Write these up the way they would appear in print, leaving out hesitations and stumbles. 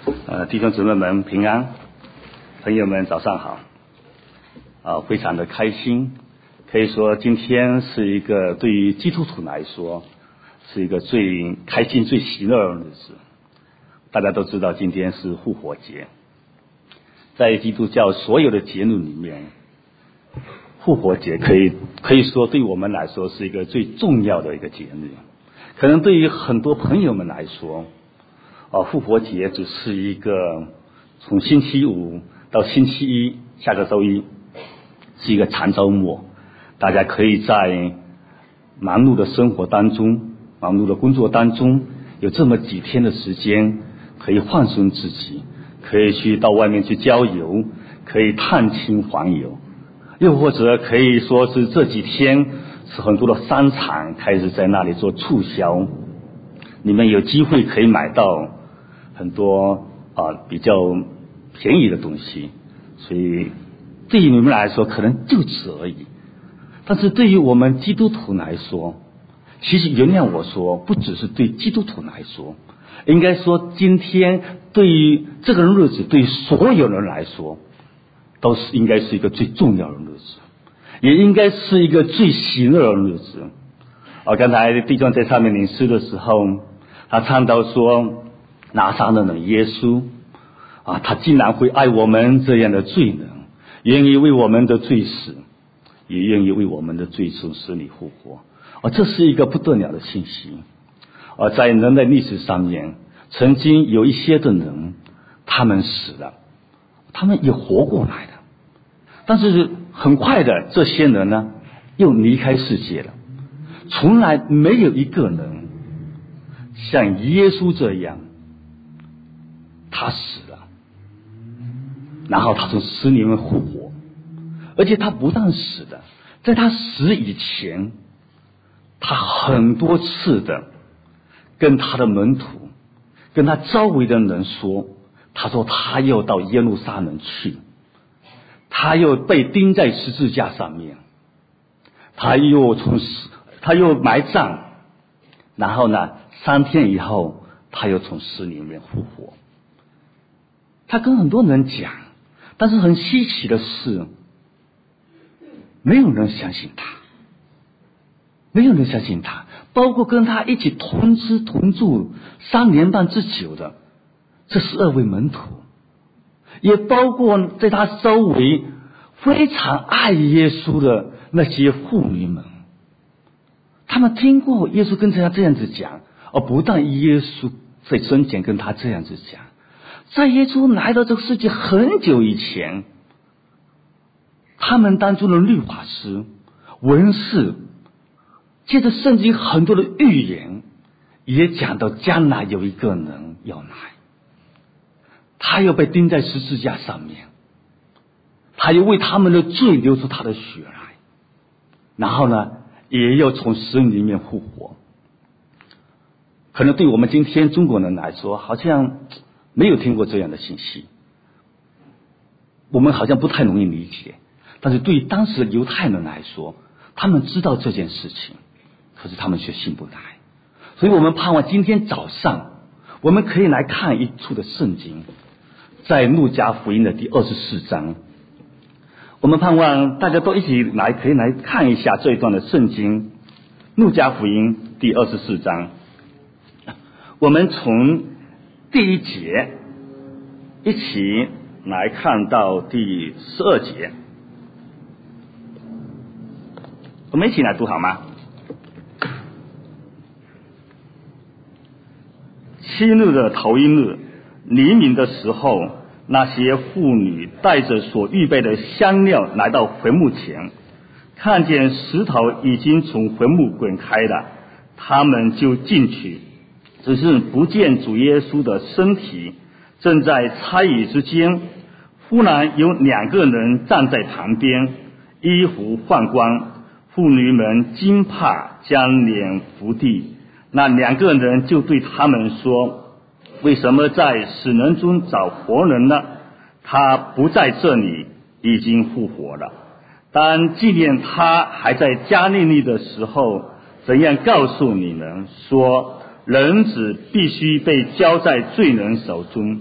弟兄姊妹们平安，朋友们早上好。非常的开心，可以说今天是一个对于基督徒来说是一个最开心最喜乐的日子。大家都知道今天是复活节，在基督教所有的节日里面，复活节可以说对我们来说是一个最重要的一个节日。可能对于很多朋友们来说，复活节只是一个从星期五到星期一，下个周一是一个长周末，大家可以在忙碌的生活当中、忙碌的工作当中，有这么几天的时间可以放松自己，可以去到外面去郊游，可以探亲访友，又或者可以说是这几天是很多的商场开始在那里做促销，你们有机会可以买到很多比较便宜的东西，所以对于你们来说可能就此而已。但是对于我们基督徒来说，其实原谅我说，不只是对基督徒来说，应该说今天对于这个日子对所有人来说都是应该是一个最重要的日子，也应该是一个最喜乐的日子。刚才弟兄在上面领诗的时候，他唱到说，拿撒勒的耶稣他竟然会爱我们这样的罪人，愿意为我们的罪死，也愿意为我们的罪从死里复活。这是一个不得了的信息。在人类历史上面，曾经有一些的人，他们死了，他们也活过来的，但是很快的这些人呢，又离开世界了。从来没有一个人像耶稣这样，他死了，然后他从死里面复活，而且他不但死的，在他死以前，他很多次的跟他的门徒，跟他周围的人说，他说他要到耶路撒冷去，他又被钉在十字架上面，他又埋葬，然后呢3天以后他又从死里面复活。他跟很多人讲，但是很稀奇的是，没有人相信他，没有人相信他，包括跟他一起同吃同住3年半之久的这12位门徒，也包括在他周围非常爱耶稣的那些妇女们。他们听过耶稣跟他这样子讲，不但耶稣在生前跟他这样子讲，在耶稣来到这个世界很久以前，他们当中的律法师、文士，借着圣经很多的预言，也讲到将来有一个人要来，他又被钉在十字架上面，他又为他们的罪流出他的血来，然后呢也要从死里面复活。可能对我们今天中国人来说，好像没有听过这样的信息，我们好像不太容易理解。但是对于当时的犹太人来说，他们知道这件事情，可是他们却信不来。所以我们盼望今天早上我们可以来看一处的圣经，在路加福音的第24章。我们盼望大家都一起来可以来看一下这一段的圣经，路加福音第24章。我们从第1节一起来看到第12节，我们一起来读好吗？7日的头1日，黎明的时候，那些妇女带着所预备的香料来到坟墓前，看见石头已经从坟墓滚开了，他们就进去，只是不见主耶稣的身体。正在猜疑之间，忽然有2个人站在旁边，衣服放光，妇女们惊怕，将脸伏地。那2个人就对他们说，为什么在死人中找活人呢？他不在这里，已经复活了。当纪念他还在加利利的时候，怎样告诉你们说，人子必须被交在罪人手中，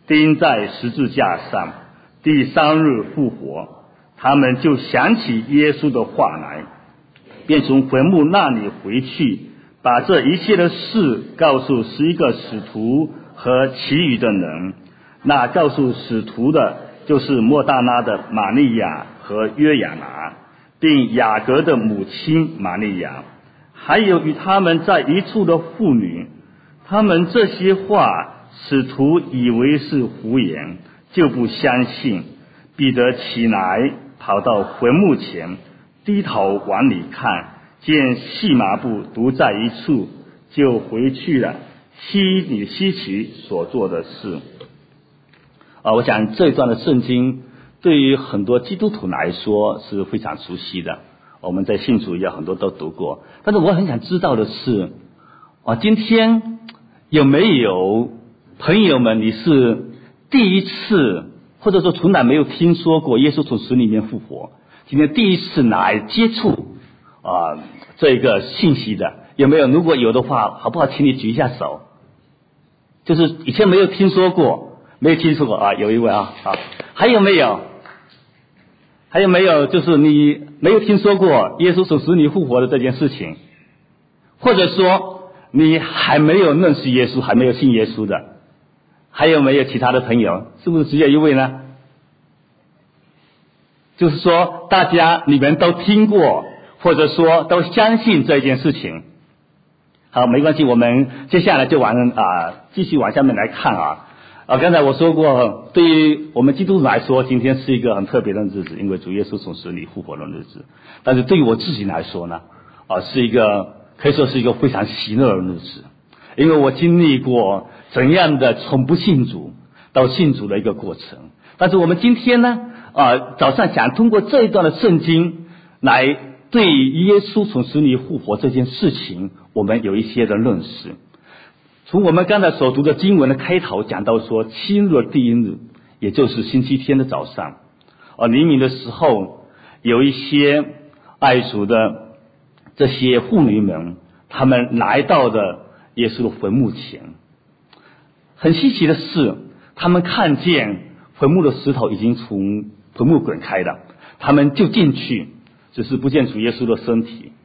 钉在十字架上，第3日复活。他们就想起耶稣的话来，便从坟墓那里回去，把这一切的事告诉11个使徒和其余的人。那告诉使徒的就是莫大拉的玛利亚和约亚拿，并雅各的母亲玛利亚，还有与他们在一处的妇女。他们这些话使徒以为是胡言，就不相信。彼得起来跑到坟墓前，低头往里看，见细麻布独在一处，就回去了，稀奇所做的事。我想这一段的圣经对于很多基督徒来说是非常熟悉的，我们在信主也很多都读过。但是我很想知道的是，今天有没有朋友们你是第一次，或者说从来没有听说过耶稣从死里面复活，今天第一次来接触这个信息的，有没有？如果有的话，好不好请你举一下手？就是以前没有听说过有一位好，还有没有？还有没有？就是你没有听说过耶稣从死里复活的这件事情，或者说你还没有认识耶稣，还没有信耶稣的，还有没有其他的朋友？是不是只有一位呢？就是说大家你们都听过，或者说都相信这件事情。好，没关系，我们接下来就继续往下面来看刚才我说过，对于我们基督徒来说，今天是一个很特别的日子，因为主耶稣从死里复活的日子。但是对于我自己来说呢，是一个可以说是一个非常喜乐的日子，因为我经历过怎样的从不信主到信主的一个过程。但是我们今天呢，早上想通过这一段的圣经来对耶稣从死里复活这件事情，我们有一些的认识。从我们刚才所读的经文的开头讲到说，7日第1日，也就是星期天的早上，黎明的时候，有一些爱主的这些妇女们，他们来到了耶稣的坟墓前。很稀奇的是，他们看见坟墓的石头已经从坟墓滚开了，他们就进去，只是不见主耶稣的身体。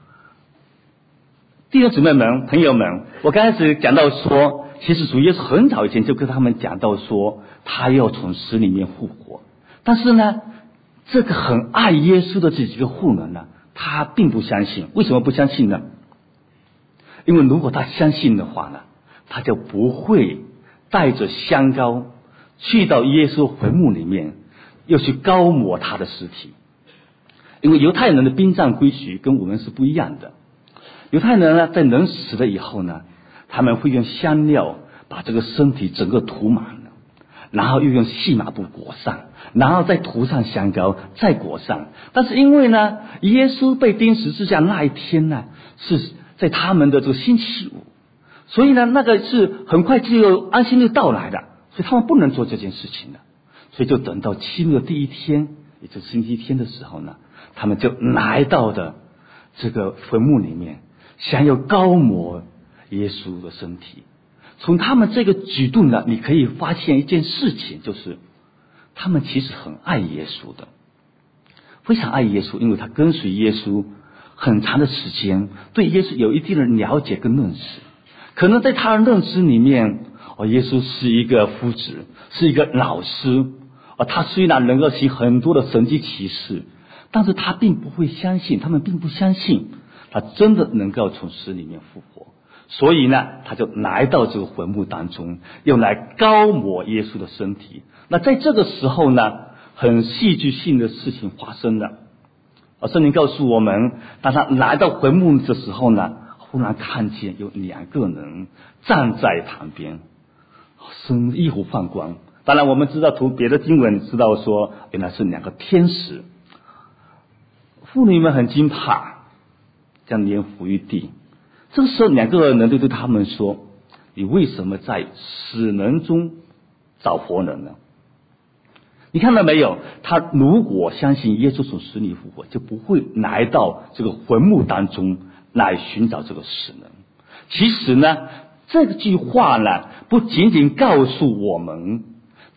弟兄姊妹们、朋友们，我刚开始讲到说，其实主耶稣很早以前就跟他们讲到说，他要从死里面复活。但是呢，这个很爱耶稣的这几个妇人呢，他并不相信。为什么不相信呢？因为如果他相信的话呢，他就不会带着香膏去到耶稣坟墓里面，又去膏抹他的尸体。因为犹太人的殡葬规矩跟我们是不一样的。犹太人呢，在人死了以后呢，他们会用香料把这个身体整个涂满了，然后又用细麻布裹上，然后再涂上香膏，再裹上。但是因为呢，耶稣被钉十字架那一天呢，是在他们的这个星期五，所以呢，那个是很快就安息日到来的，所以他们不能做这件事情的。所以就等到7日第1天，也就是星期天的时候呢，他们就来到的这个坟墓里面，想要膏抹耶稣的身体。从他们这个举动呢，你可以发现一件事情，就是他们其实很爱耶稣的，非常爱耶稣，因为他跟随耶稣很长的时间，对耶稣有一定的了解跟认识。可能在他的认知里面，耶稣是一个夫子，是一个老师，他虽然能够行很多的神迹奇事，但是他并不会相信，他们并不相信他真的能够从死里面复活。所以呢，他就来到这个坟墓当中，用来膏抹耶稣的身体。那在这个时候呢，很戏剧性的事情发生了。圣经告诉我们，当他来到坟墓的时候呢，忽然看见有2个人站在旁边，身衣服放光。当然我们知道读别的经文知道说，原来是2个天使。妇女们很惊怕，将脸伏于地。这个时候2个人就对他们说，你为什么在死人中找活人呢？你看到没有，他如果相信耶稣从死里复活，就不会来到这个坟墓当中来寻找这个死人。其实呢，这句话呢，不仅仅告诉我们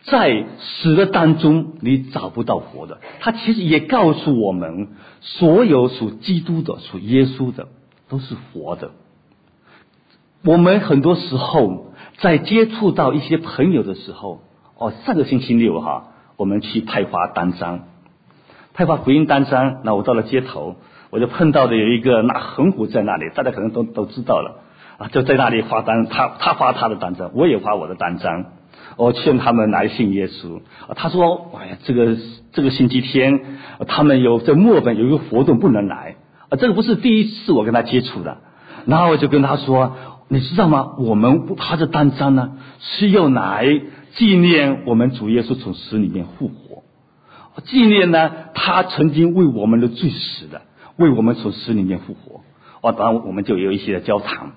在死的当中你找不到活的。他其实也告诉我们，所有属基督的、属耶稣的都是活的。我们很多时候在接触到一些朋友的时候，上个星期六我们去派发单张，派发福音单张，那我到了街头，我就碰到的有一个拿横幅在那里，大家可能都知道了就在那里发单，他发他的单张，我也发我的单张，我劝他们来信耶稣。他说哎呀，这个星期天他们在墨尔本有一个活动不能来这个不是第一次我跟他接触的。然后我就跟他说，你知道吗，我们发这单张呢是要来纪念我们主耶稣从死里面复活，纪念呢他曾经为我们的罪死的，为我们从死里面复活当然我们就有一些的交谈。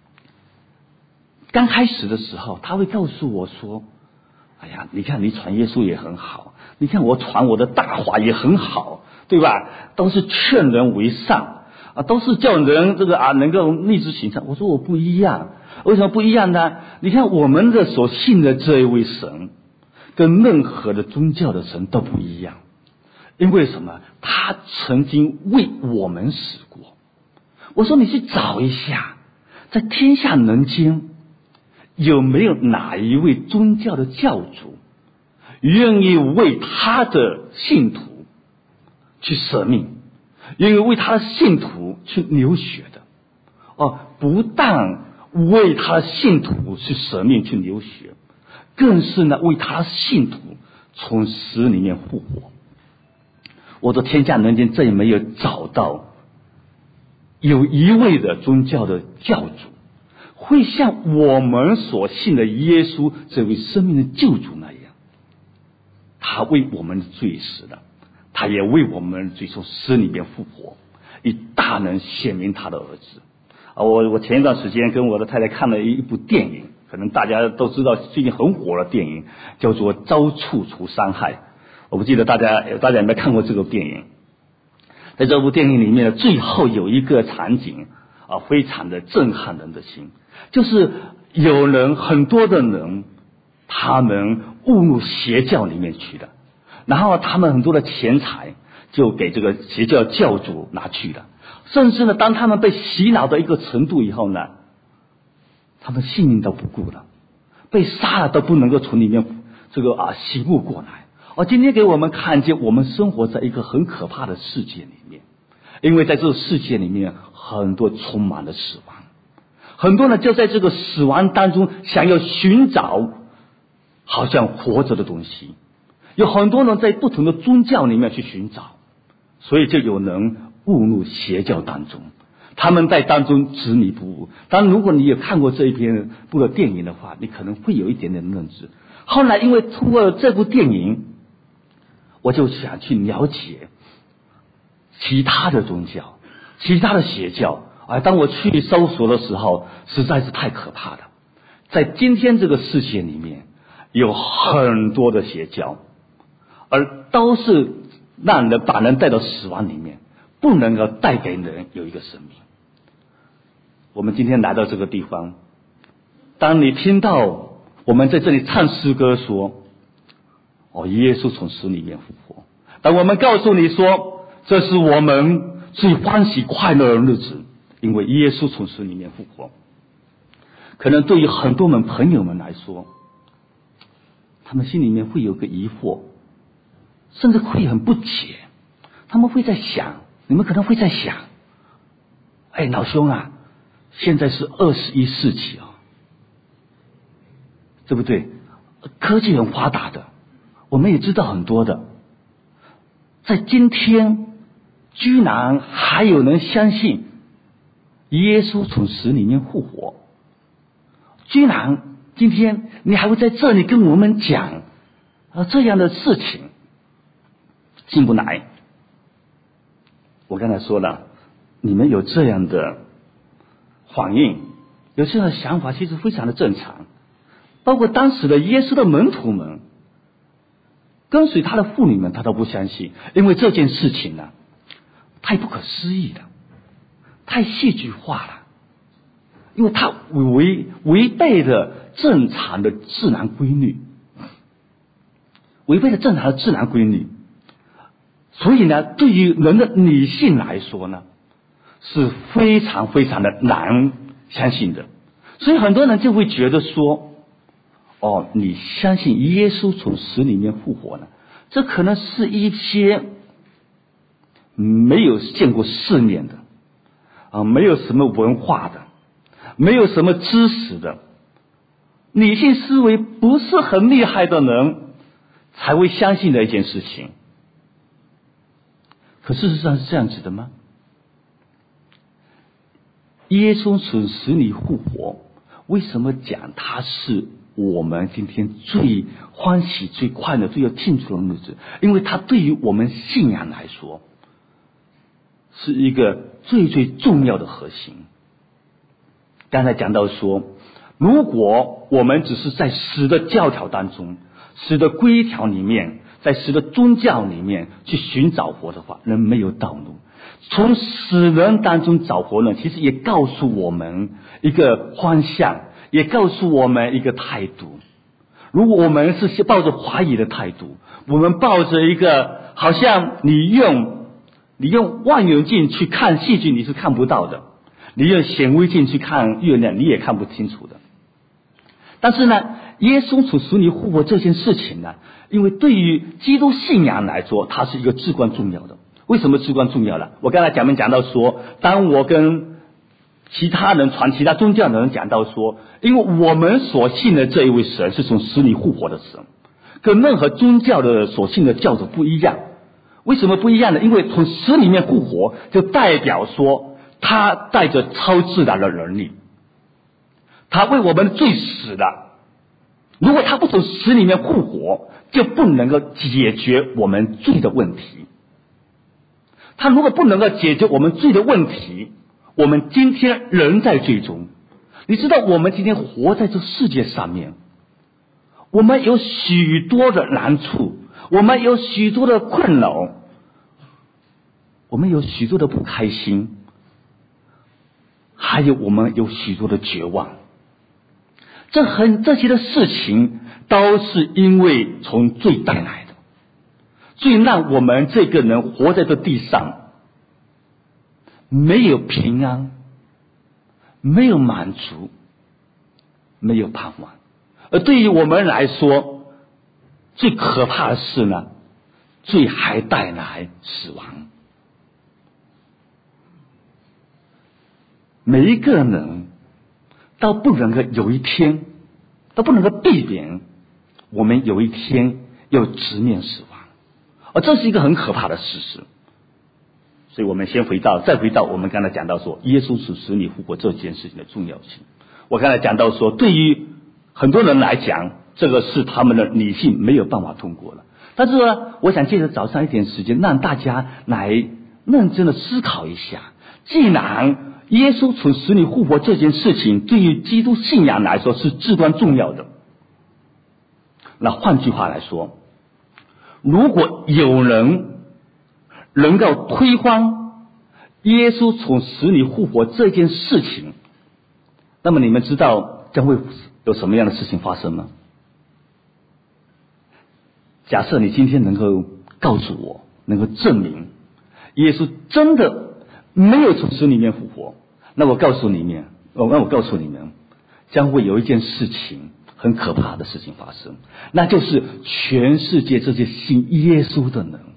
刚开始的时候他会告诉我说，哎呀，你看你传耶稣也很好，你看我传我的大话也很好，对吧，都是劝人为善都是叫人能够立志行善。我说我不一样，为什么不一样呢？你看我们的所信的这一位神跟任何的宗教的神都不一样，因为什么？他曾经为我们死过。我说你去找一下，在天下人间有没有哪一位宗教的教主愿意为他的信徒去舍命，愿意为他的信徒去流血的不但为他的信徒去舍命去流血，更是呢为他的信徒从死里面复活。我的天下人间再也没有找到有一位的宗教的教主会像我们所信的耶稣这位生命的救主那样，他为我们的罪死了，他也为我们罪从死里面复活，以大能显明他的儿子我前一段时间跟我的太太看了一部电影，可能大家都知道最近很火的电影叫做《遭处除伤害》。我不记得大家有没有看过这个电影。在这部电影里面最后有一个场景非常的震撼人的心，就是很多的人他们误入邪教里面去的，然后他们很多的钱财就给这个邪教教主拿去了，甚至呢当他们被洗脑的一个程度以后呢，他们性命都不顾了，被杀了都不能够从里面醒悟过来今天给我们看见我们生活在一个很可怕的世界里面，因为在这个世界里面很多充满了死亡，很多人就在这个死亡当中想要寻找好像活着的东西，有很多人在不同的宗教里面去寻找，所以就有人误入邪教当中，他们在当中执迷不悟。当然如果你有看过这一部的电影的话，你可能会有一点点认知。后来因为通过这部电影，我就想去了解其他的宗教，其他的邪教当我去搜索的时候实在是太可怕了。在今天这个世界里面有很多的邪教，而都是让人把人带到死亡里面，不能够带给人有一个生命。我们今天来到这个地方，当你听到我们在这里唱诗歌说耶稣从死里面复活，当我们告诉你说这是我们最欢喜快乐的日子，因为耶稣从死里面复活，可能对于很多朋友们来说，他们心里面会有个疑惑，甚至会很不解。他们会在想，你们可能会在想，老兄现在是21世纪对不对？科技很发达的，我们也知道很多的，在今天居然还有人相信耶稣从死里面复活，居然今天你还会在这里跟我们讲这样的事情，进不来。我刚才说了，你们有这样的反应，有这样的想法，其实非常的正常。包括当时的耶稣的门徒们，跟随他的妇女们，他都不相信，因为这件事情太不可思议了，太戏剧化了，因为它违背了正常的自然规律。 违背了正常的自然规律。所以呢，对于人的理性来说呢，是非常非常的难相信的。所以很多人就会觉得说，你相信耶稣从死里面复活呢，这可能是一些没有见过世面的没有什么文化的，没有什么知识的，理性思维不是很厉害的人才会相信的一件事情。可事实上是这样子的吗？耶稣从死里复活，为什么讲他是我们今天最欢喜、最快乐、最有庆祝的日子？因为他对于我们信仰来说，是一个最最重要的核心。刚才讲到说，如果我们只是在死的教条当中、死的规条里面，在死的宗教里面去寻找活的话，人没有道路。从死人当中找活人，其实也告诉我们一个方向，也告诉我们一个态度。如果我们是抱着怀疑的态度，我们抱着一个好像你用望远镜去看细菌你是看不到的，你用显微镜去看月亮你也看不清楚的。但是呢，耶稣从死里复活这件事情呢，因为对于基督信仰来说，它是一个至关重要的。为什么至关重要呢？我刚才讲到说，当我跟其他宗教的人讲到说，因为我们所信的这一位神是从死里复活的神，跟任何宗教的所信的教主不一样。为什么不一样呢？因为从死里面复活，就代表说他带着超自然的能力，他为我们的罪死了。如果他不从死里面复活，就不能够解决我们罪的问题。他如果不能够解决我们罪的问题，我们今天仍在罪中。你知道我们今天活在这世界上面，我们有许多的难处，我们有许多的困扰，我们有许多的不开心，还有我们有许多的绝望。这些的事情都是因为从罪带来的，罪让我们这个人活在这地上没有平安，没有满足，没有盼望。而对于我们来说，最可怕的是呢，罪还带来死亡。每一个人都不能够有一天，都不能够避免我们有一天要直面死亡，而这是一个很可怕的事实。所以我们再回到我们刚才讲到说，耶稣从死里复活这件事情的重要性。我刚才讲到说，对于很多人来讲，这个是他们的理性没有办法通过了。但是呢，我想借着早上一点时间，让大家来认真的思考一下，既然耶稣从死里复活这件事情对于基督信仰来说是至关重要的，那换句话来说，如果有人能够推翻耶稣从死里复活这件事情，那么你们知道将会有什么样的事情发生吗？假设你今天能够告诉我，能够证明耶稣真的没有从死里面复活，那我告诉你们，将会有一件事情，很可怕的事情发生，那就是全世界这些信耶稣的人，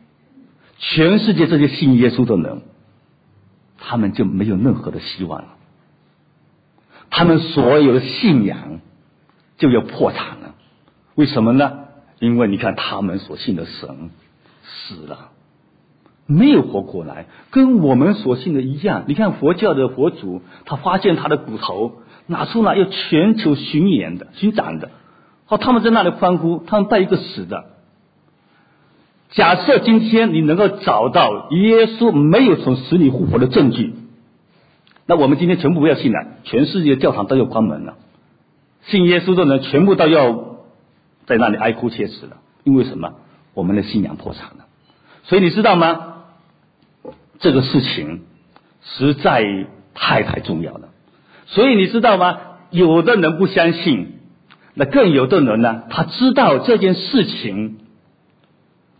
他们就没有任何的希望了，他们所有的信仰就要破产了。为什么呢？因为你看他们所信的神死了，没有活过来，跟我们所信的一样。你看佛教的佛祖，他发现他的骨头拿出来要全球巡展的，他们在那里欢呼，他们拜一个死的。假设今天你能够找到耶稣没有从死里复活的证据，那我们今天全部不要信了，全世界教堂都要关门了，信耶稣的人全部都要在那里哀哭切齿了。因为什么？我们的信仰破产了。所以你知道吗？这个事情实在太重要了。所以你知道吗？有的人不相信，那更有的人呢，他知道这件事情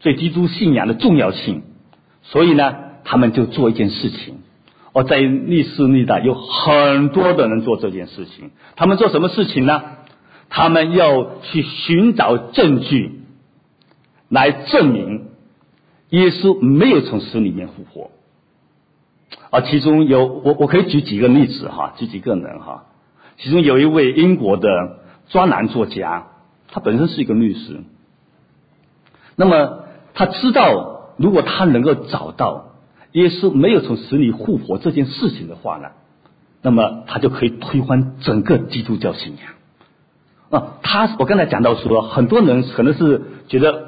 对基督信仰的重要性，所以呢，他们就做一件事情。在历史历代有很多的人做这件事情。他们做什么事情呢？他们要去寻找证据来证明耶稣没有从死里面复活。其中有我可以举几个例子哈，举几个人哈。其中有一位英国的专栏作家，他本身是一个律师。那么他知道，如果他能够找到耶稣没有从死里复活这件事情的话呢，那么他就可以推翻整个基督教信仰。我刚才讲到说，很多人可能是觉得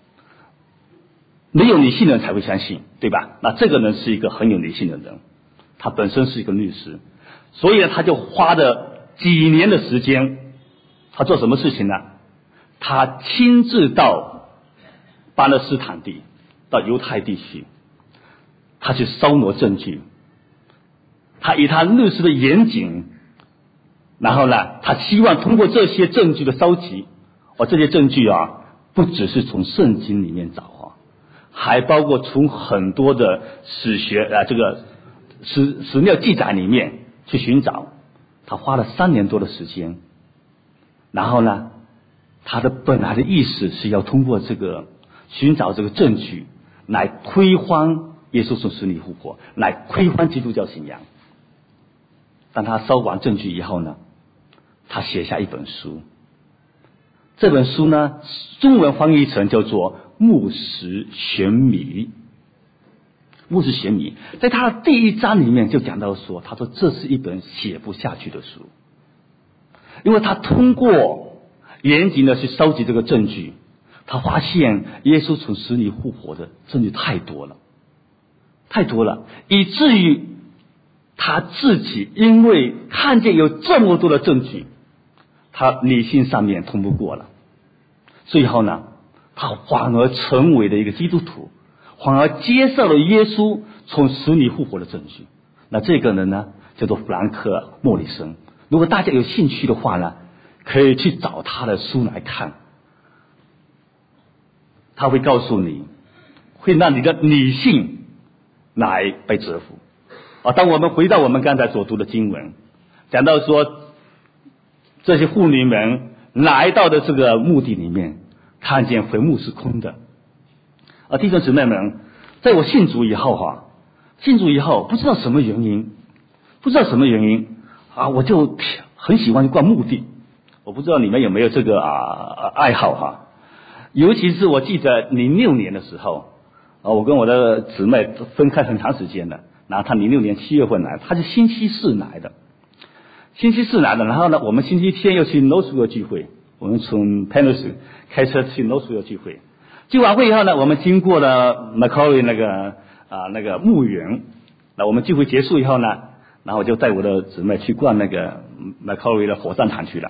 没有理性的人才会相信，对吧？那这个人是一个很有理性的人，他本身是一个律师，所以呢，他就花了几年的时间，他做什么事情呢？他亲自到巴勒斯坦地，到犹太地区，他去搜罗证据，他以他律师的严谨，然后呢，他希望通过这些证据的收集，这些证据不只是从圣经里面找还包括从很多的史学这个史料记载里面去寻找。他花了3年多的时间，然后呢，他的本来的意思是要通过这个寻找这个证据来推翻耶稣从死里复活，来推翻基督教信仰。当他搜完证据以后呢，他写下一本书。这本书呢，中文翻译成叫做牧石玄谜。牧石玄谜在他的第1章里面就讲到说，他说这是一本写不下去的书，因为他通过严谨的去收集这个证据，他发现耶稣从死里复活的证据太多了，以至于他自己因为看见有这么多的证据，他理性上面通不过了，最后呢，他反而成为了一个基督徒，反而接受了耶稣从死里复活的证据。那这个人呢，叫做弗兰克·莫里森。如果大家有兴趣的话呢，可以去找他的书来看，他会告诉你，会让你的理性来被折服。当我们回到我们刚才所读的经文，讲到说这些妇女们来到的这个墓地里面，看见坟墓是空的。弟兄姊妹们，在我信主以后不知道什么原因我就很喜欢逛墓地。我不知道你们有没有这个爱好尤其是我记得06年的时候，我跟我的姊妹分开很长时间了，然后她06年7月份来，她是星期四来的，然后呢，我们星期天又去 Northville 聚会，我们从 Penrith 开车去 Northville 聚会。聚完会以后呢，我们经过了 Macquarie 那个墓园。那我们聚会结束以后呢，然后我就带我的姊妹去逛那个 Macquarie 的火葬场去了。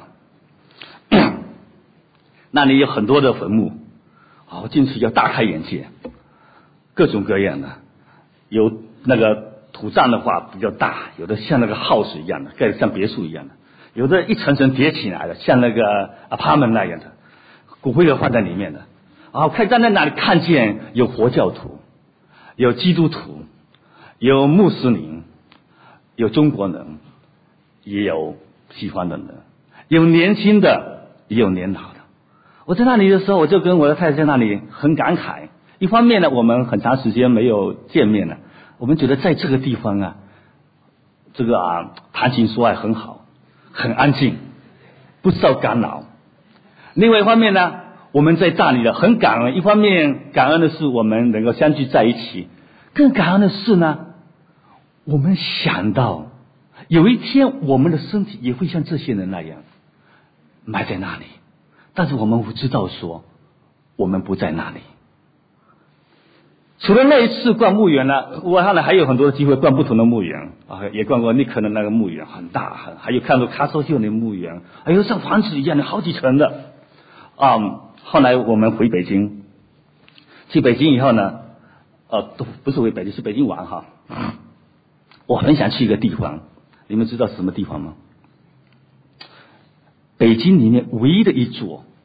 那里有很多的坟墓，进去要大开眼界，各种各样的，有那个土葬的话比较大，有的像那个 house 一样的，盖得像别墅一样的，有的一层层叠起来的，像那个 apartment 那样的，骨灰盒放在里面的。可以站在那里看见有佛教徒，有基督徒，有穆斯林，有中国人，也有西方的人，有年轻的，也有年老的。我在那里的时候，我就跟我的太太在那里很感慨。一方面呢，我们很长时间没有见面了，我们觉得在这个地方谈情说爱很好，很安静，不受干扰。另外一方面呢，我们在这里的很感恩，一方面感恩的是我们能够相聚在一起，更感恩的是呢，我们想到有一天我们的身体也会像这些人那样埋在那里，但是我们不知道说我们不在那里。除了那一次逛墓园呢，我后来还有很多的机会逛不同的墓园也逛过尼克的那个墓园，很大，还有看到卡索秀的墓园，还有像房子一样的好几层的后来我们回北京，去北京以后呢，都不是回北京，是北京玩我很想去一个地方，你们知道什么地方吗？北京里面唯一的一座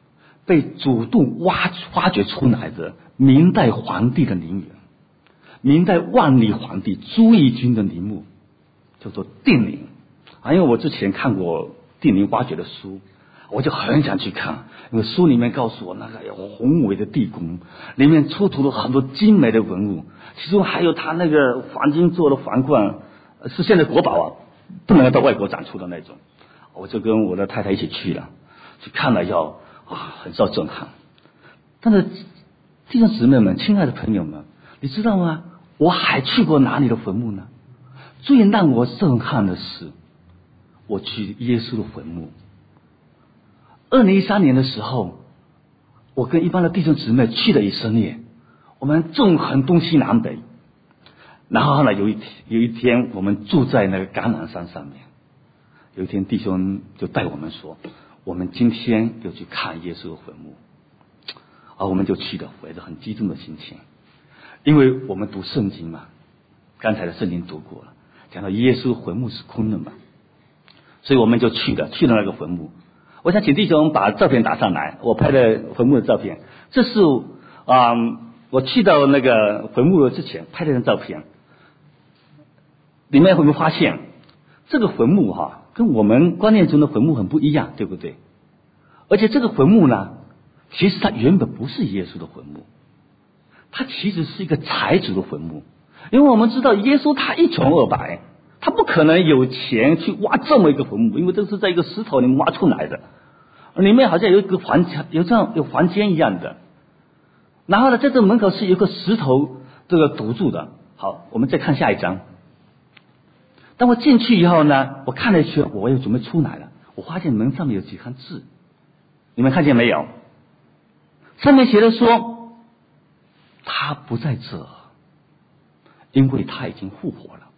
被主动发掘出来的明代皇帝的陵园，明代万历皇帝朱翊钧的陵墓，叫做定陵。因为我之前看过定陵挖掘的书，我就很想去看，因为书里面告诉我那个有宏伟的地宫，里面出土了很多精美的文物，其中还有他那个黄金做的皇冠，是现在国宝啊，不能到外国展出的那种。我就跟我的太太一起去了，去看了以后很受震撼。但是弟兄姊妹们，亲爱的朋友们，你知道吗？我还去过哪里的坟墓呢？最让我震撼的是我去耶稣的坟墓。2013年的时候，我跟一般的弟兄姊妹去了以色列，我们纵横东西南北，然后呢有一天我们住在那个橄榄山上面，有一天弟兄就带我们说，我们今天要去看耶稣的坟墓，我们就去了，怀着很激动的心情，因为我们读圣经嘛，刚才的圣经读过了，讲到耶稣坟墓是空的嘛，所以我们就去了那个坟墓。我想请弟兄把照片打上来，我拍的坟墓的照片。这是我去到那个坟墓之前拍的张照片。里面会不会发现这个坟墓跟我们观念中的坟墓很不一样，对不对？而且这个坟墓呢，其实它原本不是耶稣的坟墓，它其实是一个财主的坟墓。因为我们知道耶稣他一穷二白，他不可能有钱去挖这么一个坟墓，因为这是在一个石头里面挖出来的，里面好像有一个房间，有房间一样的。然后呢，在这门口是有一个石头这个堵住的。好，我们再看下一张。当我进去以后呢，我看了一圈，我又准备出来了，我发现门上面有几行字，你们看见没有？上面写的说，他不在这，因为他已经复活了。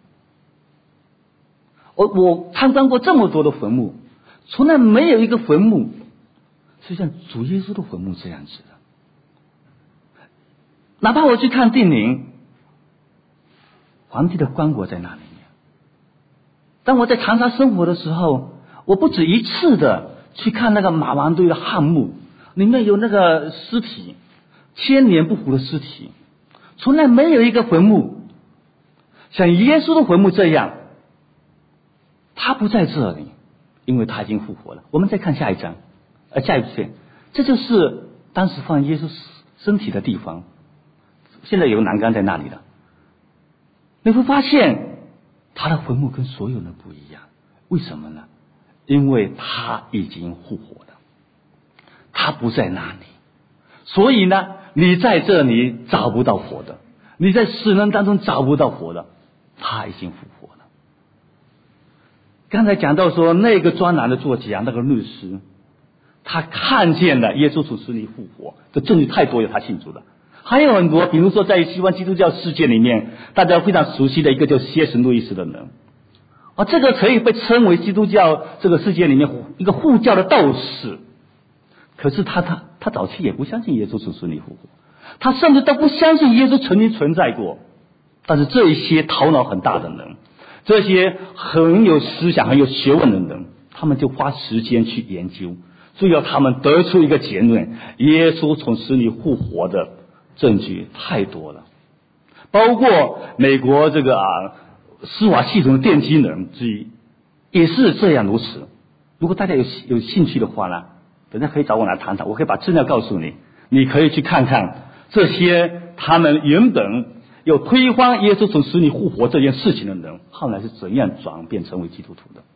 我参观过这么多的坟墓，从来没有一个坟墓是像主耶稣的坟墓这样子的。哪怕我去看定陵，皇帝的棺椁在那里面。当我在长沙生活的时候，我不止一次的去看那个马王堆的汉墓，里面有那个尸体，千年不腐的尸体，从来没有一个坟墓像耶稣的坟墓这样，他不在这里，因为他已经复活了。我们再看下一张，下一片，这就是当时放耶稣身体的地方，现在有个栏杆在那里了。你会发现他的坟墓跟所有人不一样，为什么呢？因为他已经复活了，他不在那里，所以呢，你在这里找不到活的，你在死人当中找不到活的，他已经复活了。刚才讲到说，那个专栏的作家，那个律师，他看见了耶稣从死里复活的证据太多，有他信主的。还有很多，比如说在西方基督教世界里面，大家非常熟悉的一个叫C.S. 路易斯的人，这个可以被称为基督教这个世界里面一个护教的斗士。可是他早期也不相信耶稣从死里复活，他甚至都不相信耶稣曾经存在过。但是这一些头脑很大的人，这些很有思想很有学问的人，他们就花时间去研究，最后他们得出一个结论，耶稣从死里复活的证据太多了。包括美国这个司法系统的奠基人之一也是这样如此。如果大家有兴趣的话呢，等下可以找我来谈谈，我可以把资料告诉你，你可以去看看这些他们原本有推翻耶稣从死里复活这件事情的人，后来是怎样转变成为基督徒的。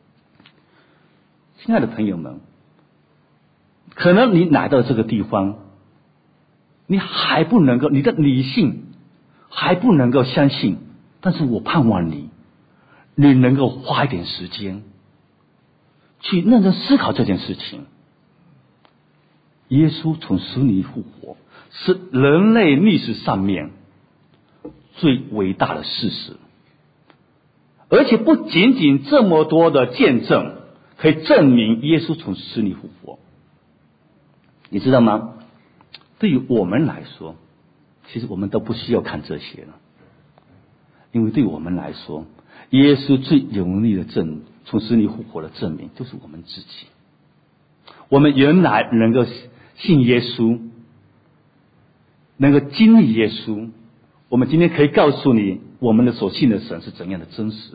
亲爱的朋友们，可能你来到这个地方，你还不能够，你的理性还不能够相信，但是我盼望你能够花一点时间去认真思考这件事情。耶稣从死里复活是人类历史上面最伟大的事实，而且不仅仅这么多的见证可以证明耶稣从死里复活。你知道吗？对于我们来说，其实我们都不需要看这些了，因为对我们来说，耶稣最有力的从死里复活的证明就是我们自己。我们原来能够信耶稣，能够经历耶稣，我们今天可以告诉你，我们的所信的神是怎样的真实。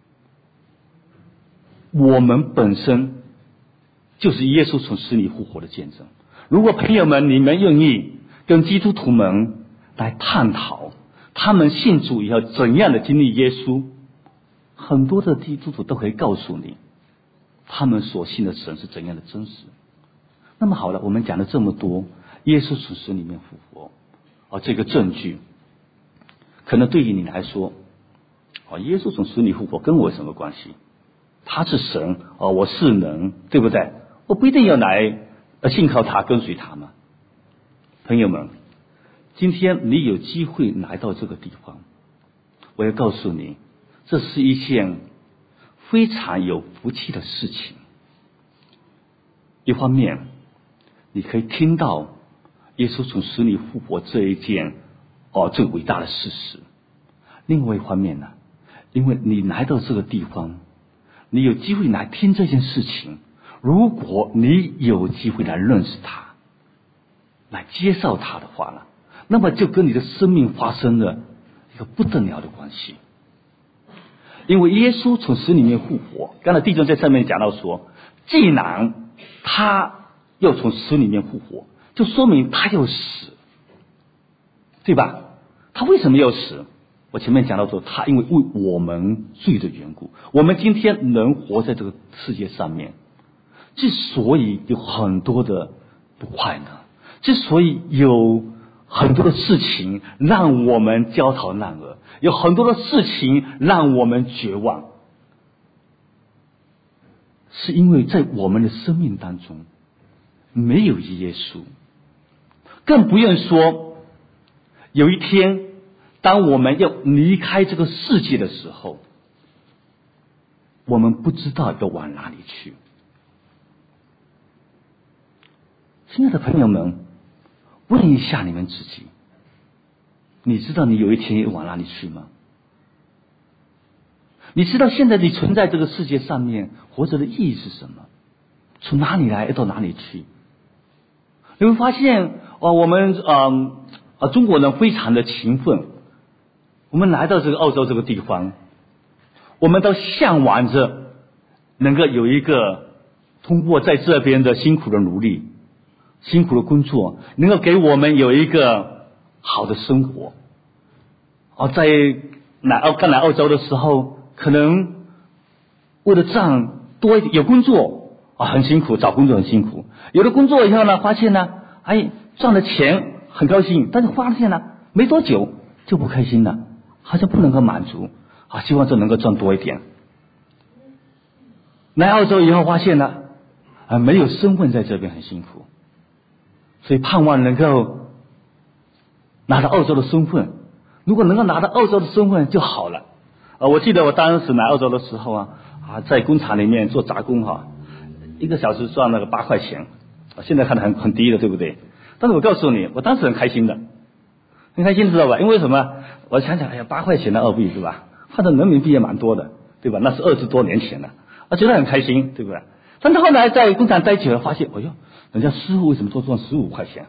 我们本身就是耶稣从死里复活的见证。如果朋友们你们愿意跟基督徒们来探讨他们信主以后怎样的经历耶稣，很多的基督徒都可以告诉你他们所信的神是怎样的真实。那么好了，我们讲了这么多耶稣从死里面复活这个证据，可能对于你来说耶稣从死里复活跟我有什么关系？他是神我是人，对不对？我不一定要来信靠他跟随他嘛。朋友们，今天你有机会来到这个地方，我要告诉你，这是一件非常有福气的事情。一方面你可以听到耶稣从死里复活这一件最伟大的事实。另外一方面呢，因为你来到这个地方，你有机会来听这件事情，如果你有机会来认识他，来接受他的话呢，那么就跟你的生命发生了一个不得了的关系。因为耶稣从死里面复活，刚才弟兄在上面讲到说，既然他要从死里面复活，就说明他要死，对吧？他为什么要死？我前面讲到说，他因为为我们罪的缘故，我们今天能活在这个世界上面，之所以有很多的不快乐，之所以有很多的事情让我们焦头烂额，有很多的事情让我们绝望，是因为在我们的生命当中没有耶稣。更不用说有一天当我们要离开这个世界的时候，我们不知道要往哪里去。亲爱的朋友们，问一下你们自己，你知道你有一天要往哪里去吗？你知道现在你存在这个世界上面活着的意义是什么？从哪里来到哪里去？你会发现我们中国人非常的勤奋，我们来到这个澳洲这个地方，我们都向往着能够有一个通过在这边的辛苦的努力，辛苦的工作，能够给我们有一个好的生活。在刚来澳洲的时候，可能为了赚多一点，有工作很辛苦，找工作很辛苦。有了工作以后呢，发现呢，赚了钱很高兴，但是发现呢，没多久就不开心了，好像不能够满足希望这能够赚多一点。来澳洲以后发现呢，没有身份在这边很辛苦，所以盼望能够拿到澳洲的身份。如果能够拿到澳洲的身份就好了。我记得我当时来澳洲的时候在工厂里面做杂工1个小时赚那个8块钱，现在看得很低的，对不对？但是我告诉你，我当时很开心的，很开心，知道吧？因为什么？我想想，8块钱的澳币，对吧？换成人民币也蛮多的，对吧？那是20多年前了，觉得很开心，对不对？但是后来在工厂待久了，发现，人家师傅为什么都赚15块钱？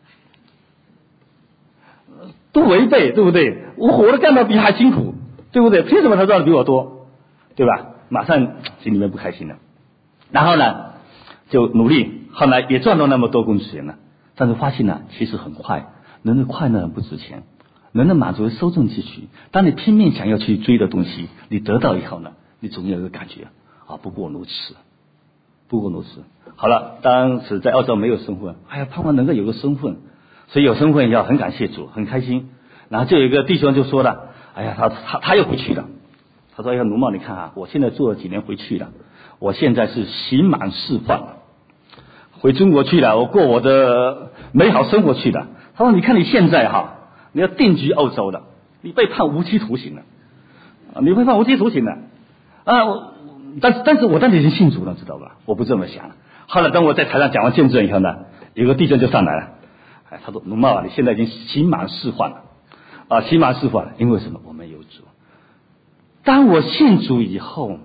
都违背，对不对？我活得干得比他还辛苦，对不对？凭什么他赚的比我多，对吧？马上心里面不开心了。然后呢，就努力，后来也赚到那么多工钱了，但是发现呢，其实很快，人的快乐很不值钱，人的满足是收纵即取。当你拼命想要去追的东西，你得到以后呢，你总有一个感觉不过如此，不过如此。好了，当时在澳洲没有身份，盼望能够有个身份。所以有身份要很感谢主，很开心。然后就有一个弟兄就说了，他又回去了。他说：卢茂，你看我现在做了几年回去了，我现在是刑满释放了，回中国去了，我过我的美好生活去了。他说：你看你现在你要定居澳洲了，你被判无期徒刑了，你被判无期徒刑了但是我当时已经信主了，知道吧？我不这么想。后来当我在台上讲完见证以后呢，有个弟兄就上来了。他说：卢茂你现在已经刑满释放了刑满释放了。因为什么？我们有主。当我信主以后，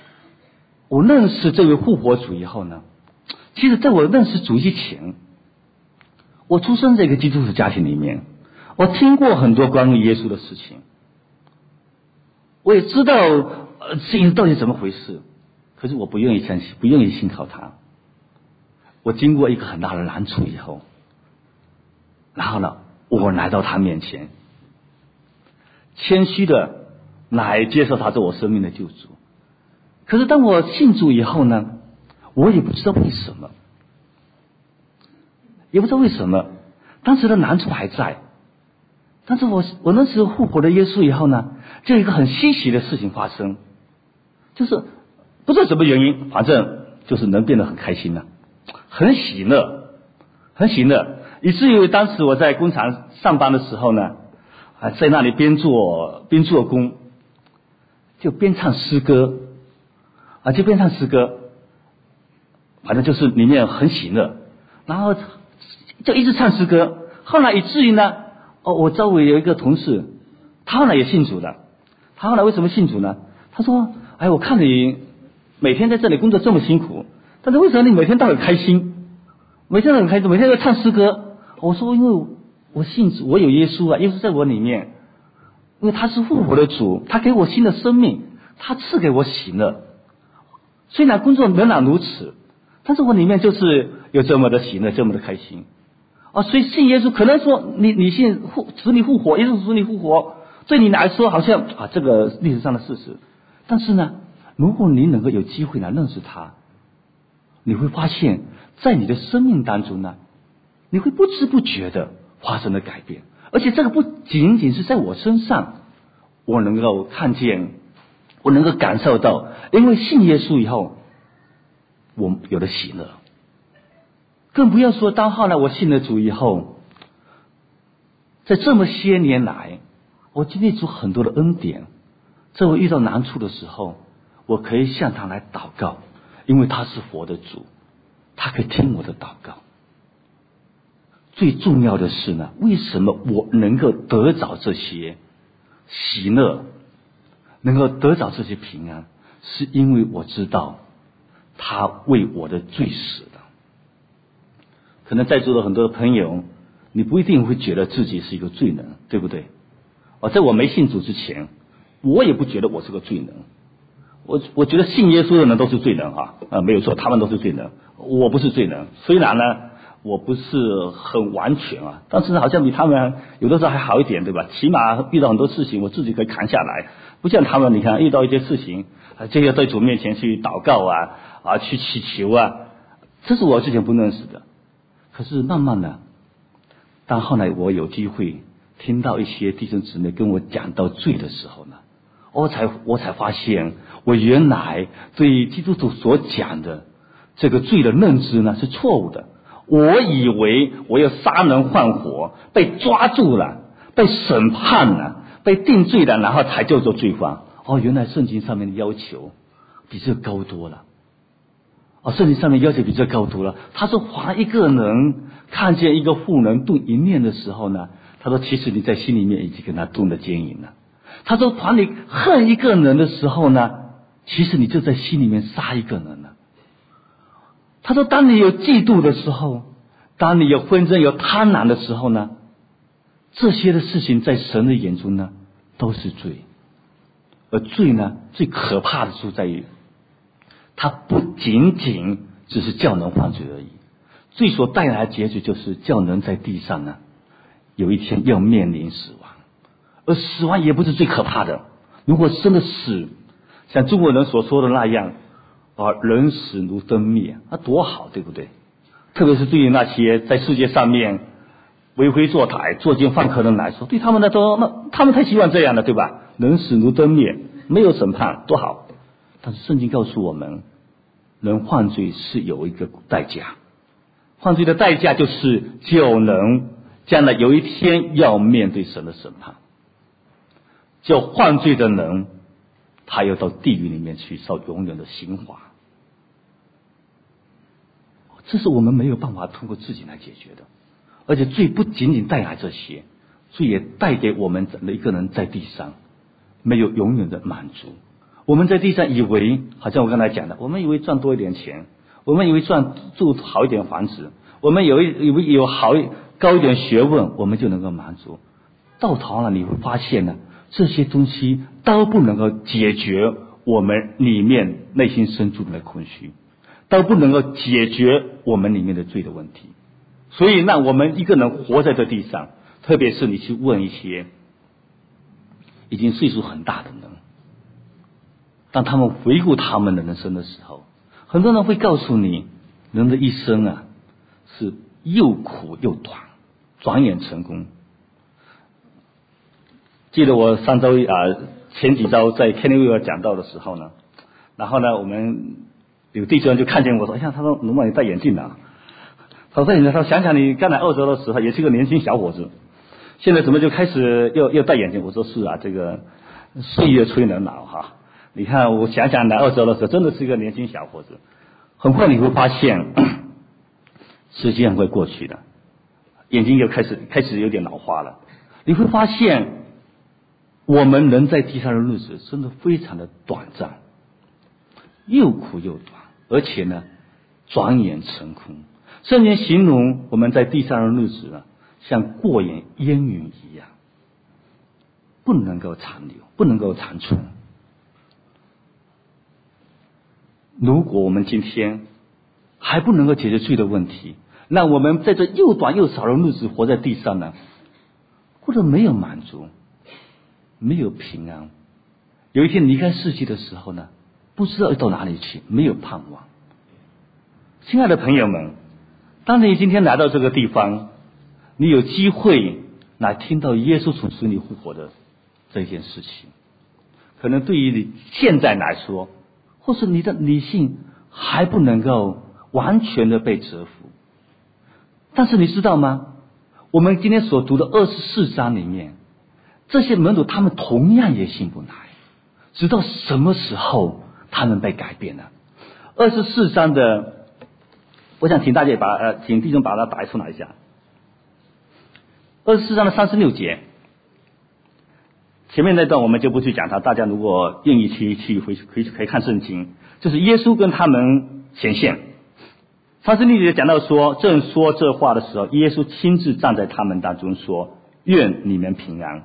我认识这位复活主以后呢，其实在我认识主以前， 我出生在一个基督徒家庭里面，我听过很多关于耶稣的事情，我也知道事情到底怎么回事，可是我不愿意相信，不愿意信靠他。我经过一个很大的难处以后，然后呢，我来到他面前，谦虚的来接受他做我生命的救主。可是当我信主以后呢，我也不知道为什么，当时的难处还在。但是我那时候复活了耶稣以后呢，就有一个很稀奇的事情发生，就是不知道什么原因，反正就是人变得很开心了，很喜乐，以至于当时我在工厂上班的时候呢，在那里边做工，就边唱诗歌，反正就是里面很喜乐，然后就一直唱诗歌。后来以至于呢，我周围有一个同事，他后来也信主了。他后来为什么信主呢？他说：“哎，我看你每天在这里工作这么辛苦，但是为什么你每天都很开心？每天都在唱诗歌。”我说：“因为我信主，我有耶稣啊，耶稣在我里面，因为他是复活的主，他给我新的生命，他赐给我喜乐。虽然工作仍然如此，但是我里面就是有这么的喜乐，这么的开心。所以信耶稣，可能说你信使你复活，耶稣使你复活，对你来说好像这个历史上的事实。但是呢，如果你能够有机会来认识他，你会发现在你的生命当中呢，你会不知不觉的发生了改变。而且这个不仅仅是在我身上，我能够看见，我能够感受到，因为信耶稣以后，我有了喜乐。更不要说当后来我信了主以后，在这么些年来，我经历出很多的恩典。在我遇到难处的时候，我可以向他来祷告，因为他是活的主，他可以听我的祷告。最重要的是呢，为什么我能够得着这些喜乐，能够得着这些平安，是因为我知道他为我的罪死的。可能在座的很多的朋友，你不一定会觉得自己是一个罪人，对不对？在我没信主之前，我也不觉得我是个罪人。我觉得信耶稣的人都是罪人没有错，他们都是罪人，我不是罪人。虽然呢，我不是很完全但是好像比他们有的时候还好一点，对吧？起码遇到很多事情，我自己可以扛下来，不像他们，你看遇到一些事情，就要在主面前去祷告去祈求这是我之前不认识的。可是慢慢的，当后来我有机会听到一些弟兄姊妹跟我讲到罪的时候呢，我才发现，我原来对基督徒所讲的这个罪的认知呢是错误的。我以为我要杀人放火，被抓住了，被审判了，被定罪了，然后才叫做罪犯。原来圣经上面的要求比这高多了。圣经上面要求比这高多了。他说，凡一个人看见一个妇人动淫念的时候呢，他说其实你在心里面已经跟他动了奸淫了。他说，凡你恨一个人的时候呢，其实你就在心里面杀一个人了。他说，当你有嫉妒的时候，当你有纷争、有贪婪的时候呢，这些的事情在神的眼中呢都是罪。而罪呢，最可怕的就在于，它不仅仅只是叫人犯罪而已，罪所带来的结局就是叫人在地上呢有一天要面临死亡。而死亡也不是最可怕的，如果真的死，像中国人所说的那样人死如灯灭，多好，对不对？特别是对于那些在世界上面为非作歹、作奸犯科的人来说，对他们来说，他们太希望这样了，对吧？人死如灯灭，没有审判，多好。但是圣经告诉我们，人犯罪是有一个代价，犯罪的代价就是叫人将来有一天要面对神的审判。叫犯罪的人，他要到地狱里面去受永远的刑罚。这是我们没有办法通过自己来解决的。而且罪不仅仅带来这些，罪也带给我们一个人在地上没有永远的满足。我们在地上以为，好像我刚才讲的，我们以为赚多一点钱，我们以为住好一点房子，我们以为有高一点学问，我们就能够满足。到头来你会发现呢，这些东西都不能够解决我们里面内心深处的空虚，都不能够解决我们里面的罪的问题。所以让我们一个人活在这地上，特别是你去问一些已经岁数很大的人，当他们回顾他们的人生的时候，很多人会告诉你，人的一生啊是又苦又短，转眼成功。记得我上周前几周在 Kenny 讲到的时候呢，然后呢我们有弟兄就看见我说，哎呀，他说龙马你戴眼镜啊，他说他想想你刚来澳洲的时候也是个年轻小伙子，现在怎么就开始又戴眼镜？我说是啊，这个岁月催人老哈。你看我想想来澳洲的时候真的是一个年轻小伙子，很快你会发现时间会过去的，眼睛又开始有点老花了。你会发现我们人在地上的日子真的非常的短暂，又苦又短，而且呢转眼成空。圣经形容我们在地上的日子呢，像过眼烟云一样，不能够长留，不能够长存。如果我们今天还不能够解决罪的问题，那我们在这又短又少的日子活在地上呢，或者没有满足，没有平安，有一天离开世界的时候呢，不知道要到哪里去，没有盼望。亲爱的朋友们，当你今天来到这个地方，你有机会来听到耶稣从死里复活的这件事情，可能对于你现在来说，或是你的理性还不能够完全的被折服。但是你知道吗？我们今天所读的24章里面，这些门徒他们同样也信不来，直到什么时候他们被改变了？24章的，我想请大家请弟兄把它打出来一下。24章的36节，前面那段我们就不去讲它，大家如果愿意可以看圣经，就是耶稣跟他们显现。36节讲到说，正说这话的时候，耶稣亲自站在他们当中说，愿你们平安。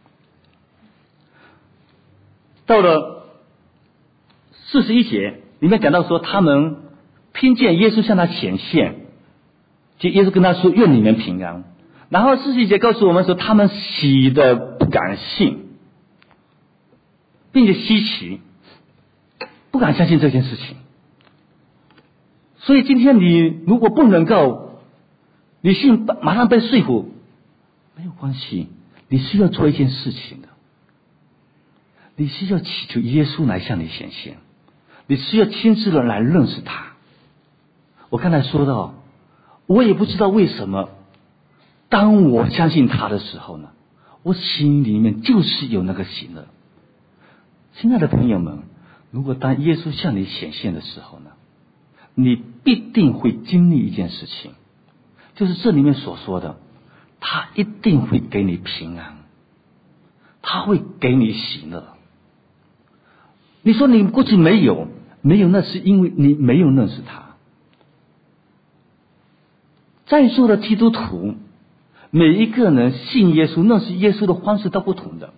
到了41节里面讲到说，他们听见耶稣向他显现，就耶稣跟他说愿你们平安。然后41节告诉我们说，他们喜得不敢信，并且稀奇，不敢相信这件事情。所以今天你如果不能够你信马上被说服，没有关系，你需要做一件事情的，你需要祈求耶稣来向你显现，你需要亲自的来认识他。我刚才说到，我也不知道为什么，当我相信他的时候呢，我心里面就是有那个喜乐。亲爱的朋友们，如果当耶稣向你显现的时候呢，你必定会经历一件事情，就是这里面所说的，他一定会给你平安，他会给你喜乐。你说你过去没有，那是因为你没有认识他。在座的基督徒，每一个人信耶稣、认识耶稣的方式都不同的，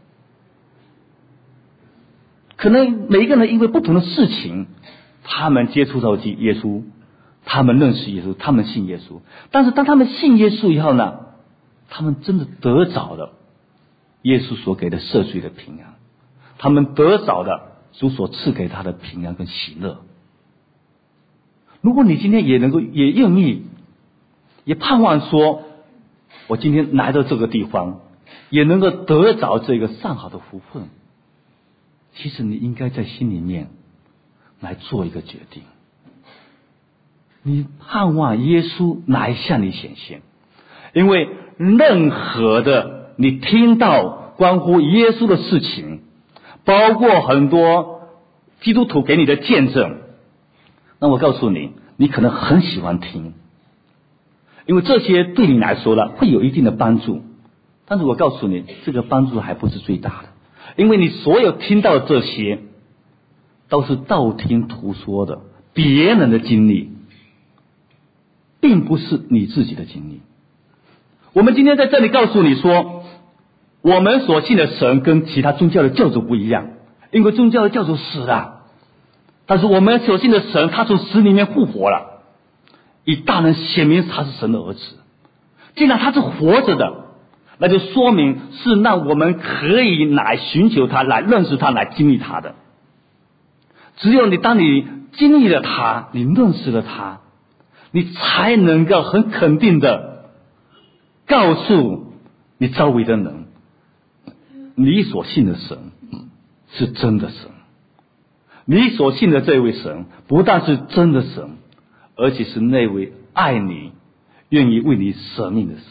可能每一个人因为不同的事情，他们接触到耶稣，他们认识耶稣，他们信耶稣。但是当他们信耶稣以后呢，他们真的得着了耶稣所给的赦罪的平安，他们得着了主所赐给他的平安跟喜乐。如果你今天也能够也愿意，也盼望说，我今天来到这个地方，也能够得着这个上好的福分，其实你应该在心里面来做一个决定，你盼望耶稣来向你显现。因为任何的你听到关乎耶稣的事情，包括很多基督徒给你的见证，那我告诉你，你可能很喜欢听，因为这些对你来说呢会有一定的帮助。但是我告诉你，这个帮助还不是最大的，因为你所有听到的这些都是道听途说的别人的经历，并不是你自己的经历。 我们今天在这里告诉你说，我们所信的神跟其他宗教的教主不一样，因为宗教的教主死了，但是我们所信的神，他从死里面复活了，以大能显明他是神的儿子。既然他是活着的，那就说明是让我们可以来寻求他，来认识他，来经历他的。只有当你经历了他，你认识了他，你才能够很肯定的告诉你周围的人，你所信的神是真的神，你所信的这位神不但是真的神，而且是那位爱你、愿意为你舍命的神。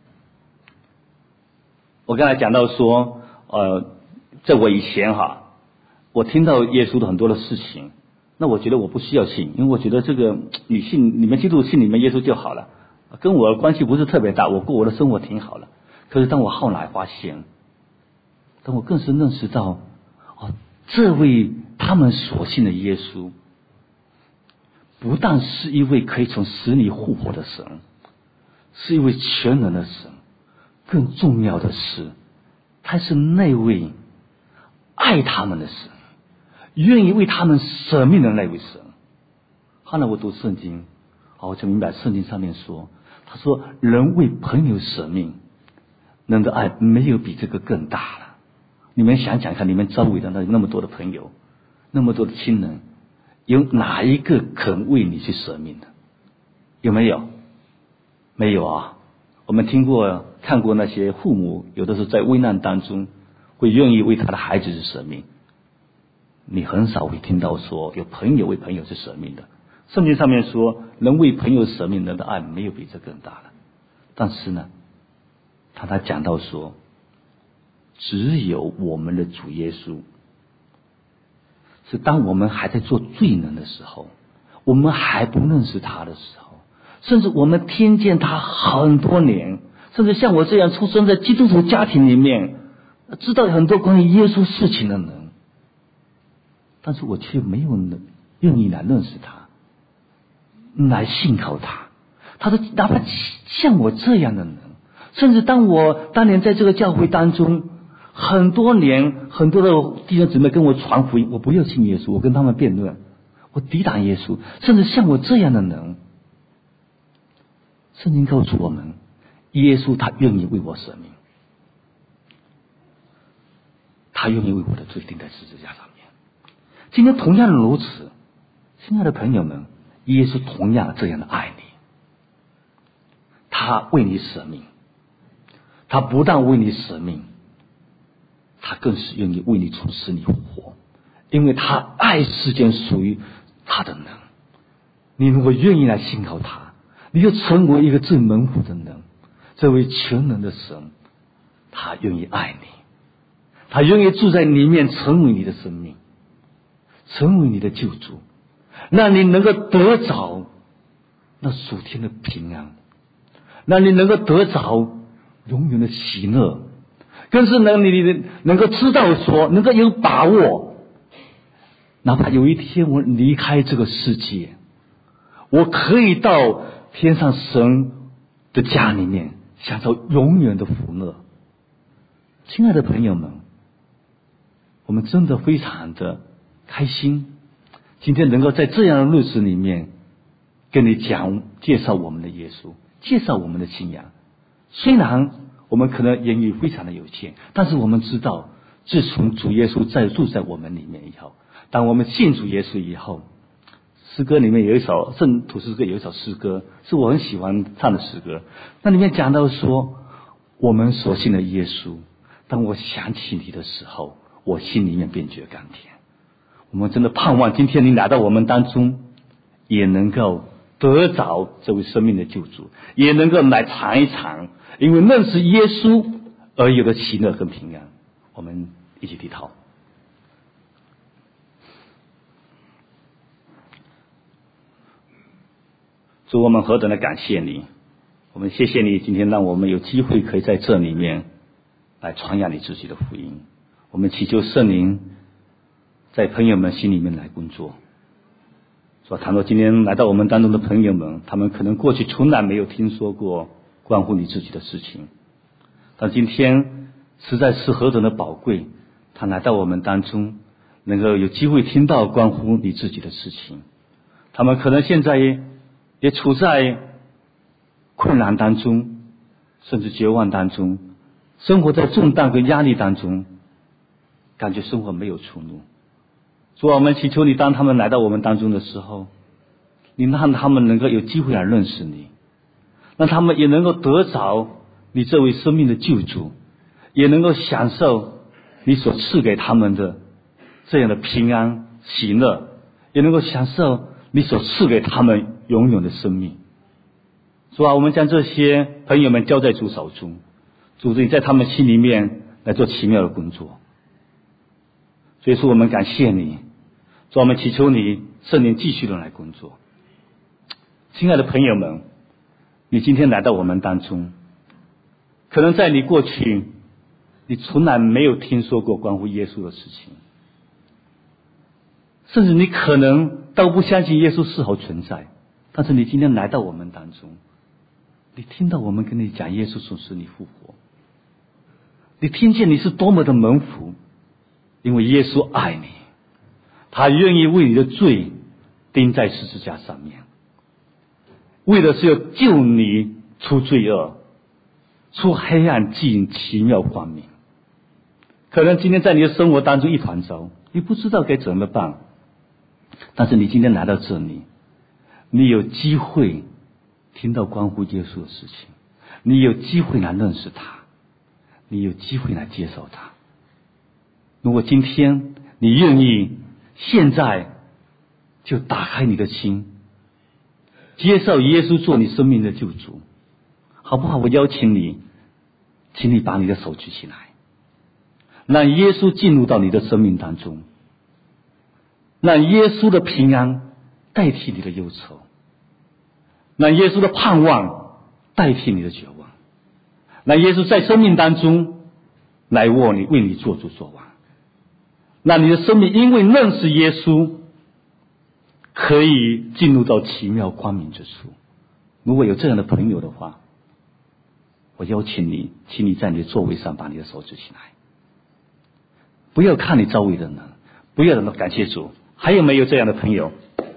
我刚才讲到说，在我以前我听到耶稣的很多的事情，那我觉得我不需要信，因为我觉得这个你们基督信你们耶稣就好了，跟我的关系不是特别大，我过我的生活挺好了。可是当我后来发现，当我更是认识到，这位他们所信的耶稣，不但是一位可以从死里复活的神，是一位全能的神，更重要的是，他是那位爱他们的神，愿意为他们舍命的那位神。后来我读圣经，我就明白圣经上面说，他说人为朋友舍命，人的爱没有比这个更大了。你们想想看，你们周围的那么多的朋友，那么多的亲人，有哪一个肯为你去舍命的？有没有？没有啊。我们看过那些父母，有的时候在危难当中会愿意为他的孩子去舍命，你很少会听到说有朋友为朋友去舍命的。圣经上面说，人为朋友舍命，人的爱没有比这更大了。但是呢，他讲到说，只有我们的主耶稣，是当我们还在做罪人的时候，我们还不认识他的时候，甚至我们听见他很多年，甚至像我这样出生在基督徒家庭里面，知道很多关于耶稣事情的人，但是我却没有愿意来认识他，来信靠他。他说哪怕像我这样的人，甚至当年在这个教会当中很多年，很多的弟兄姊妹跟我传福音，我不要信耶稣，我跟他们辩论，我抵挡耶稣，甚至像我这样的人，圣经告诉我们，耶稣他愿意为我舍命，他愿意为我的罪钉在十字架上面。今天同样如此，亲爱的朋友们，耶稣同样这样的爱你，他为你舍命，他不但为你舍命，他更是愿意为你从死里复活，因为他爱世间属于他的人。你如果愿意来信靠他，你就成为一个最蒙福的人。这位全能的神，他愿意爱你，他愿意住在里面，成为你的生命，成为你的救主，让你能够得着那属天的平安，让你能够得着永远的喜乐，更是你能够知道说，能够有把握，哪怕有一天我离开这个世界，我可以到天上神的家里面，享受永远的福乐。亲爱的朋友们，我们真的非常的开心，今天能够在这样的日子里面跟你介绍我们的耶稣，介绍我们的信仰。虽然我们可能言语非常的有限，但是我们知道，自从主耶稣住在我们里面以后，当我们信主耶稣以后，诗歌里面有一首圣徒诗歌，有一首诗歌是我很喜欢唱的诗歌，那里面讲到说，我们所信的耶稣，当我想起你的时候，我心里面便觉甘甜。我们真的盼望今天你来到我们当中，也能够得着这位生命的救主，也能够来尝一尝因为认识耶稣而有的喜乐跟平安。我们一起低头。主，我们何等的感谢你，我们谢谢你今天让我们有机会可以在这里面来传扬你自己的福音。我们祈求圣灵在朋友们心里面来工作。说倘若今天来到我们当中的朋友们，他们可能过去从来没有听说过关乎你自己的事情。但今天实在是何等的宝贵，他来到我们当中，能够有机会听到关乎你自己的事情。他们可能现在也处在困难当中，甚至绝望当中，生活在重担和压力当中，感觉生活没有出路。主啊，我们祈求你，当他们来到我们当中的时候，你让他们能够有机会来认识你，让他们也能够得着你这位生命的救主，也能够享受你所赐给他们的这样的平安喜乐，也能够享受你所赐给他们永远的生命。主啊，我们将这些朋友们交在主手中，主你在他们心里面来做奇妙的工作。所以说我们感谢你，主，我们祈求你圣灵继续的来工作。亲爱的朋友们，你今天来到我们当中，可能在你过去你从来没有听说过关乎耶稣的事情，甚至你可能都不相信耶稣是否存在。但是你今天来到我们当中，你听到我们跟你讲耶稣从死里复活，你听见你是多么的蒙福，因为耶稣爱你，他愿意为你的罪钉在十字架上面，为的是要救你出罪恶，出黑暗，进奇妙光明。可能今天在你的生活当中一团糟，你不知道该怎么办，但是你今天来到这里，你有机会听到关乎耶稣的事情，你有机会来认识他，你有机会来接受他。如果今天你愿意现在就打开你的心，接受耶稣做你生命的救主，好不好？我邀请你，请你把你的手举起来，让耶稣进入到你的生命当中，让耶稣的平安代替你的忧愁，让耶稣的盼望代替你的绝望，让耶稣在生命当中来为你做主做王，让你的生命因为认识耶稣可以进入到奇妙光明之处。如果有这样的朋友的话，我邀请你，请你在你的座位上把你的手举起来，不要看你周围的人，不要感谢主。还有没有这样的朋友？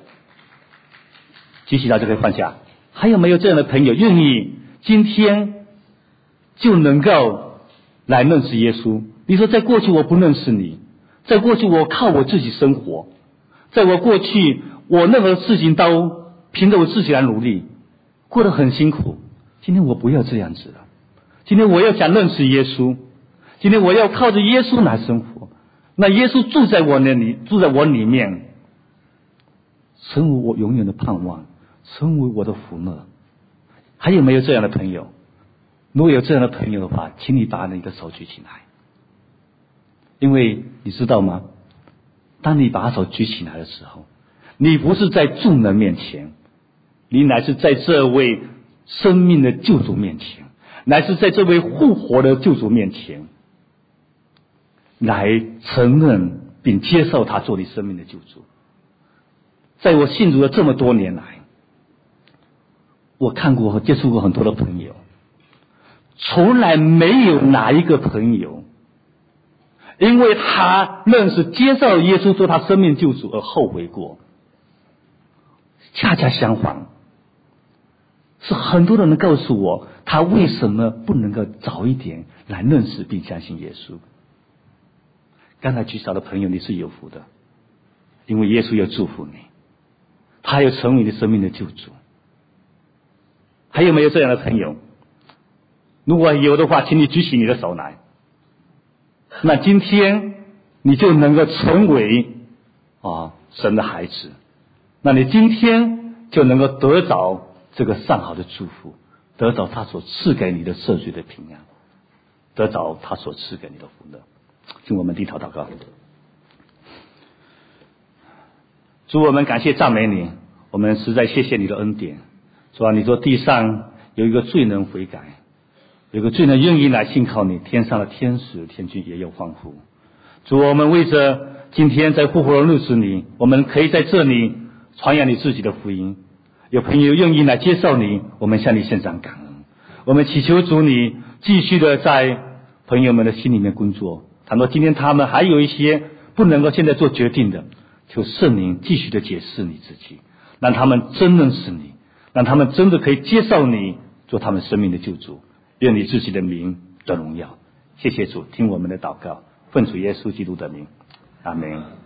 举起来就可以放下。还有没有这样的朋友愿意今天就能够来认识耶稣？你说在过去我不认识你，在过去我靠我自己生活，在我过去我任何事情都凭着我自己来努力，过得很辛苦。今天我不要这样子了，今天我要想认识耶稣，今天我要靠着耶稣来生活，那耶稣住在我那里，住在我里面，成为我永远的盼望，成为我的福乐。还有没有这样的朋友？如果有这样的朋友的话，请你把你的手举起来。因为你知道吗？当你把手举起来的时候，你不是在众人面前，你乃是在这位生命的救主面前，乃是在这位复活的救主面前，来承认并接受他做你生命的救主。在我信主的这么多年来，我看过和接触过很多的朋友，从来没有哪一个朋友因为他认识接受耶稣做他生命救主而后悔过。恰恰相反，是很多人告诉我，他为什么不能够早一点来认识并相信耶稣。刚才举手的朋友，你是有福的，因为耶稣要祝福你，他要成为你生命的救主。还有没有这样的朋友？如果有的话，请你举起你的手来。那今天你就能够成为神的孩子，那你今天就能够得着这个上好的祝福，得着他所赐给你的赦罪的平安，得着他所赐给你的福乐。请我们低头祷告。主，我们感谢赞美你，我们实在谢谢你的恩典。主啊，你说地上有一个罪人悔改，有个罪人愿意来信靠你，天上的天使天君也有欢呼。主，我们为着今天在复活的日子里，我们可以在这里传扬你自己的福音，有朋友愿意来接受你，我们向你献上感恩。 我们祈求主你继续的在朋友们的心里面工作。倘若今天他们还有一些不能够现在做决定的，求圣灵继续的解释你自己，让他们真认识你，让他们真的可以接受你做他们生命的救主。愿你自己的名得荣耀。谢谢主，听我们的祷告，奉主耶稣基督的名，阿们。